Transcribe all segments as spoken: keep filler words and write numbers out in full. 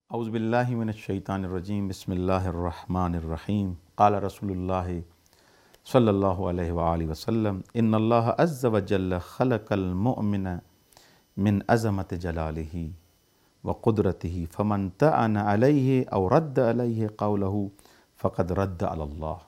اعوذ باللہ من الشیطان الرجیم بسم اللہ الرحمن الرحیم قال رسول اللہ صلی اللہ علیہ وآلہ وسلم ان اللہ عز وجل خلق المؤمن من عظمت جلالہ وقدرتہ فمن طعن علیہ او رد علیہ قولہ فقد رد علی اللہ۔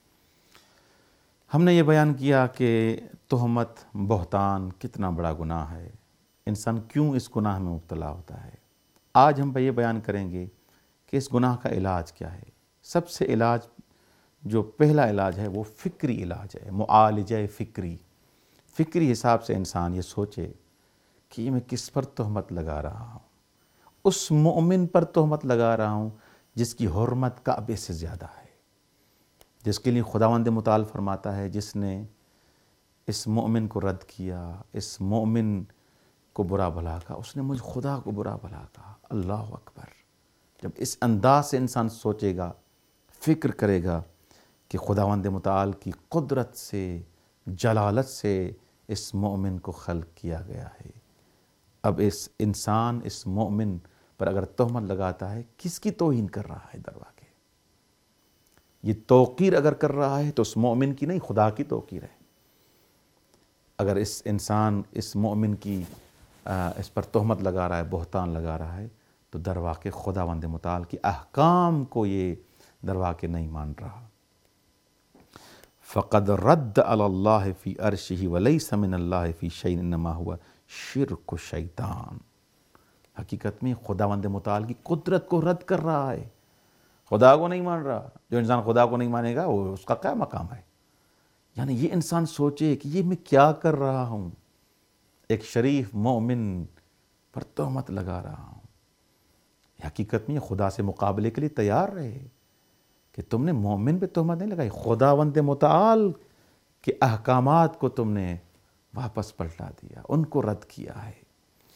ہم نے یہ بیان کیا کہ تہمت، بہتان کتنا بڑا گناہ ہے، انسان کیوں اس گناہ میں مبتلا ہوتا ہے۔ آج ہم یہ بیان کریں گے کہ اس گناہ کا علاج کیا ہے۔ سب سے علاج جو پہلا علاج ہے وہ فکری علاج ہے، معالجہ فکری۔ فکری حساب سے انسان یہ سوچے کہ یہ میں کس پر تہمت لگا رہا ہوں، اس مومن پر تہمت لگا رہا ہوں جس کی حرمت کعبے سے زیادہ ہے، جس کے لیے خداوند متعال فرماتا ہے جس نے اس مومن کو رد کیا، اس مومن کو برا بھلا کہا، اس نے مجھ خدا کو برا بھلا کہا۔ اللہ اکبر۔ جب اس انداز سے انسان سوچے گا، فکر کرے گا کہ خداوند متعال کی قدرت سے، جلالت سے اس مومن کو خلق کیا گیا ہے، اب اس انسان اس مومن پر اگر تہمت لگاتا ہے، کس کی توہین کر رہا ہے؟ در واقع یہ توقیر اگر کر رہا ہے تو اس مومن کی نہیں، خدا کی توقیر ہے۔ اگر اس انسان اس مومن کی اس پر تہمت لگا رہا ہے، بہتان لگا رہا ہے، تو در واقع خداوند متعال کی احکام کو یہ در واقع نہیں مان رہا۔ فقد رد علی اللہ فی عرشہ ولیس من اللہ فی شیء انما ہوا شرک شیطان۔ حقیقت میں خداوند متعال کی قدرت کو رد کر رہا ہے، خدا کو نہیں مان رہا۔ جو انسان خدا کو نہیں مانے گا وہ اس کا کیا مقام ہے؟ یعنی یہ انسان سوچے کہ یہ میں کیا کر رہا ہوں، ایک شریف مومن پر تہمت لگا رہا ہوں۔ حقیقت میں خدا سے مقابلے کے لیے تیار رہے کہ تم نے مومن پہ تہمت نہیں لگائی، خداوند متعال کے احکامات کو تم نے واپس پلٹا دیا، ان کو رد کیا ہے۔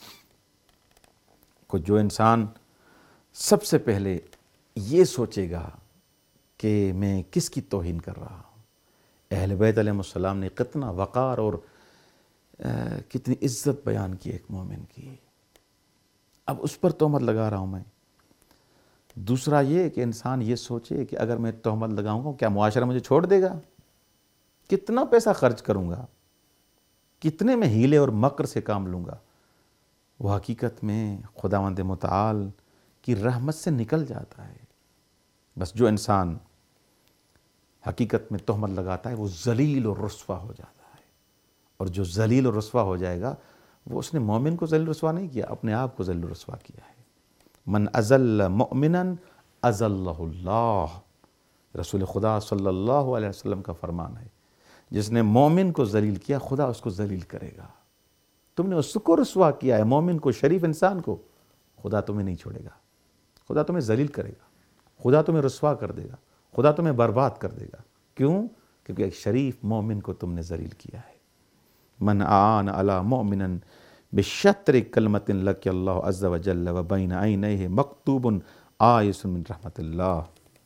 کو جو انسان سب سے پہلے یہ سوچے گا کہ میں کس کی توہین کر رہا ہوں۔ اہل بیت علیہ السلام نے کتنا وقار اور کتنی عزت بیان کی ایک مومن کی، اب اس پر تہمت لگا رہا ہوں میں۔ دوسرا یہ کہ انسان یہ سوچے کہ اگر میں تہمت لگاؤں گا کیا معاشرہ مجھے چھوڑ دے گا؟ کتنا پیسہ خرچ کروں گا، کتنے میں ہیلے اور مکر سے کام لوں گا، وہ حقیقت میں خداوند متعال کی رحمت سے نکل جاتا ہے۔ بس جو انسان حقیقت میں تہمت لگاتا ہے وہ ذلیل اور رسوا ہو جاتا ہے، اور جو ذلیل و رسوا ہو جائے گا وہ اس نے مومن کو ذلیل و رسوا نہیں کیا، اپنے آپ کو ذلیل و رسوا کیا ہے۔ من اذل مؤمنا اذلہ اللہ، رسول خدا صلی اللہ علیہ وسلم کا فرمان ہے، جس نے مومن کو ذلیل کیا خدا اس کو ذلیل کرے گا۔ تم نے اس کو رسوا کیا ہے، مومن کو، شریف انسان کو، خدا تمہیں نہیں چھوڑے گا، خدا تمہیں ذلیل کرے گا، خدا تمہیں رسوا کر دے گا، خدا تمہیں برباد کر دے گا۔ کیوں؟ کیونکہ ایک شریف مومن کو تم نے ذلیل کیا ہے۔ من اعان علی مؤمنا بشطر کلمۃ لقی اللہ عز وجل وبین عینیہ مکتوب آیس من رحمت اللہ۔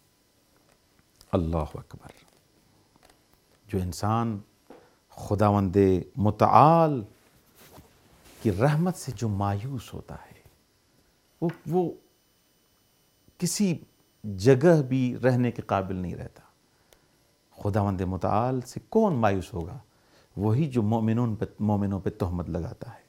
اللہ اکبر۔ جو انسان خداوند متعال کی رحمت سے جو مایوس ہوتا ہے، وہ وہ کسی جگہ بھی رہنے کے قابل نہیں رہتا۔ خداوند متعال سے کون مایوس ہوگا؟ وہی جو مومنون پہ مومنوں پہ تہمت لگاتا ہے۔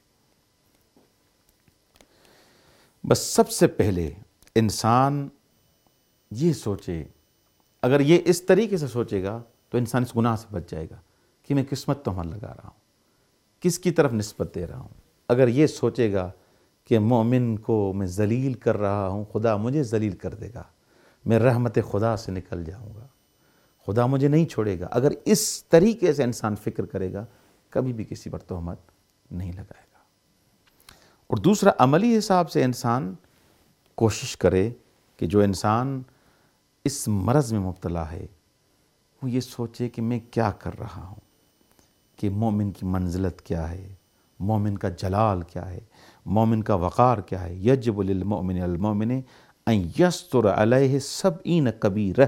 بس سب سے پہلے انسان یہ سوچے، اگر یہ اس طریقے سے سوچے گا تو انسان اس گناہ سے بچ جائے گا کہ میں کس مت تہمت لگا رہا ہوں، کس کی طرف نسبت دے رہا ہوں۔ اگر یہ سوچے گا کہ مومن کو میں ذلیل کر رہا ہوں، خدا مجھے ذلیل کر دے گا، میں رحمت خدا سے نکل جاؤں گا، خدا مجھے نہیں چھوڑے گا، اگر اس طریقے سے انسان فکر کرے گا کبھی بھی کسی پر تہمت نہیں لگائے گا۔ اور دوسرا عملی حساب سے انسان کوشش کرے کہ جو انسان اس مرض میں مبتلا ہے وہ یہ سوچے کہ میں کیا کر رہا ہوں، کہ مومن کی منزلت کیا ہے، مومن کا جلال کیا ہے، مومن کا وقار کیا ہے۔ یجب للمؤمن المؤمن ان یستر علیہ سبعین کبیرہ۔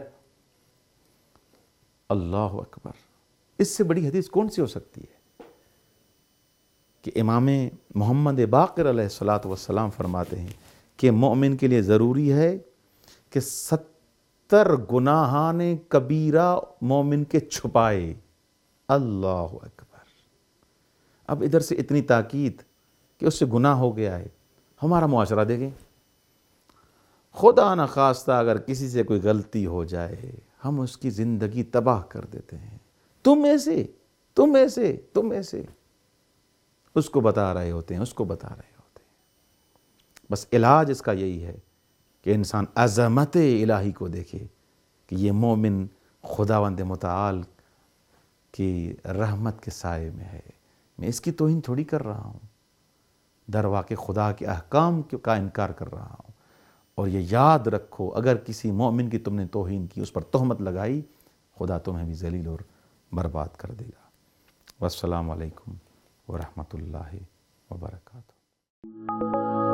اللہ اکبر۔ اس سے بڑی حدیث کون سی ہو سکتی ہے کہ امام محمد باقر علیہ الصلوۃ والسلام فرماتے ہیں کہ مومن کے لیے ضروری ہے کہ ستر گناہان کبیرہ مومن کے چھپائے۔ اللہ اکبر۔ اب ادھر سے اتنی تاکید کہ اس سے گناہ ہو گیا ہے۔ ہمارا معاشرہ دیکھیں، خدا نخواستہ اگر کسی سے کوئی غلطی ہو جائے ہم اس کی زندگی تباہ کر دیتے ہیں۔ تم ایسے تم ایسے تم ایسے اس کو بتا رہے ہوتے ہیں اس کو بتا رہے ہوتے ہیں۔ بس علاج اس کا یہی ہے کہ انسان عظمت الہی کو دیکھے کہ یہ مومن خداوند متعال کی رحمت کے سائے میں ہے، میں اس کی توہین تھوڑی کر رہا ہوں، در واقع خدا کے احکام کا انکار کر رہا ہوں۔ اور یہ یاد رکھو، اگر کسی مومن کی تم نے توہین کی، اس پر تہمت لگائی، خدا تمہیں بھی ذلیل اور برباد کر دے گا۔ والسلام علیکم ورحمۃ اللہ وبرکاتہ۔